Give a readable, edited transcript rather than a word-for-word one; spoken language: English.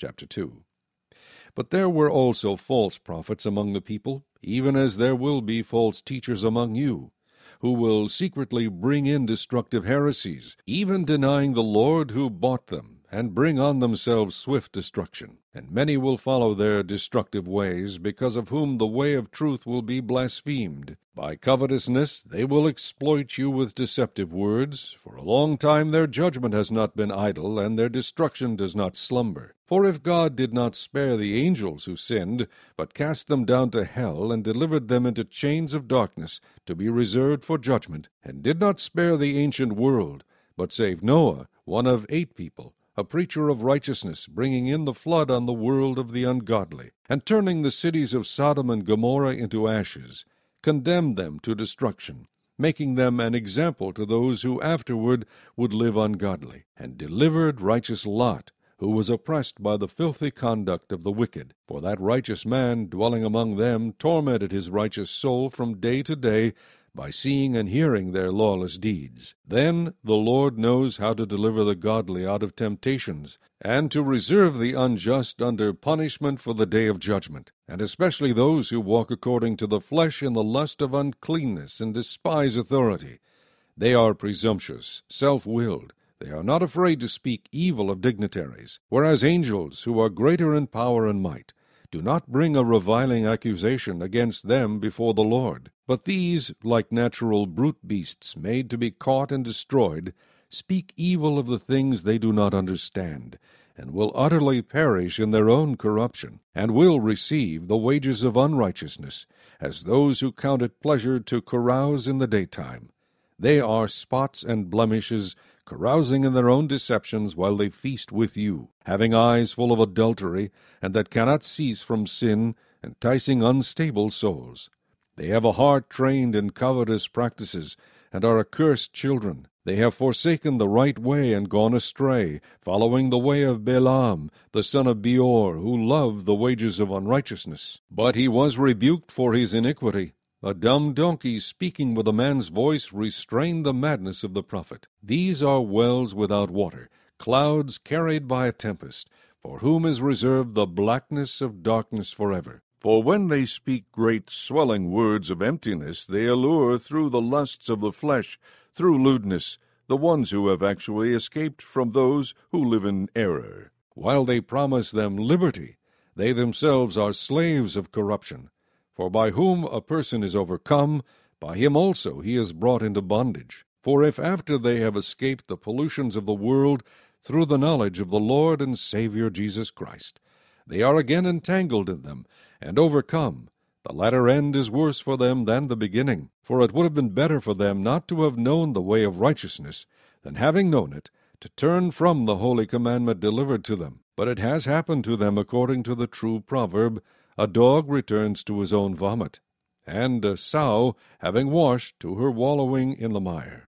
Chapter 2. But there were also false prophets among the people, even as there will be false teachers among you, who will secretly bring in destructive heresies, even denying the Lord who bought them, and bring on themselves swift destruction. And many will follow their destructive ways, because of whom the way of truth will be blasphemed. By covetousness they will exploit you with deceptive words. For a long time their judgment has not been idle, and their destruction does not slumber. For if God did not spare the angels who sinned, but cast them down to hell, and delivered them into chains of darkness, to be reserved for judgment, and did not spare the ancient world, but saved Noah, one of 8 people, a preacher of righteousness, bringing in the flood on the world of the ungodly, and turning the cities of Sodom and Gomorrah into ashes, condemned them to destruction, making them an example to those who afterward would live ungodly, and delivered righteous Lot, who was oppressed by the filthy conduct of the wicked. For that righteous man, dwelling among them, tormented his righteous soul from day to day, by seeing and hearing their lawless deeds. Then the Lord knows how to deliver the godly out of temptations, and to reserve the unjust under punishment for the day of judgment, and especially those who walk according to the flesh in the lust of uncleanness, and despise authority. They are presumptuous, self-willed. They are not afraid to speak evil of dignitaries, whereas angels, who are greater in power and might, do not bring a reviling accusation against them before the Lord. But these, like natural brute beasts made to be caught and destroyed, speak evil of the things they do not understand, and will utterly perish in their own corruption, and will receive the wages of unrighteousness, as those who count it pleasure to carouse in the daytime. They are spots and blemishes, carousing in their own deceptions while they feast with you, having eyes full of adultery, and that cannot cease from sin, enticing unstable souls. They have a heart trained in covetous practices, and are accursed children. They have forsaken the right way and gone astray, following the way of Balaam, the son of Beor, who loved the wages of unrighteousness. But he was rebuked for his iniquity. A dumb donkey speaking with a man's voice restrained the madness of the prophet. These are wells without water, clouds carried by a tempest, for whom is reserved the blackness of darkness forever. For when they speak great swelling words of emptiness, they allure through the lusts of the flesh, through lewdness, the ones who have actually escaped from those who live in error. While they promise them liberty, they themselves are slaves of corruption. For by whom a person is overcome, by him also he is brought into bondage. For if after they have escaped the pollutions of the world through the knowledge of the Lord and Savior Jesus Christ, they are again entangled in them and overcome, the latter end is worse for them than the beginning. For it would have been better for them not to have known the way of righteousness, than having known it, to turn from the holy commandment delivered to them. But it has happened to them according to the true proverb, a dog returns to his own vomit, and a sow, having washed, to her wallowing in the mire.